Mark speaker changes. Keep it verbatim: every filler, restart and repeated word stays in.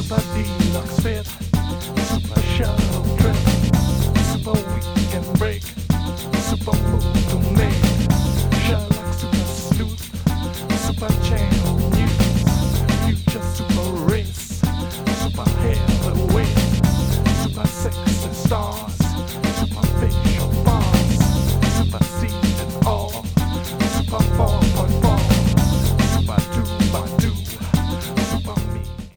Speaker 1: Super deluxe fit, super shuttle trip, super weekend break, super move to make. Shuttle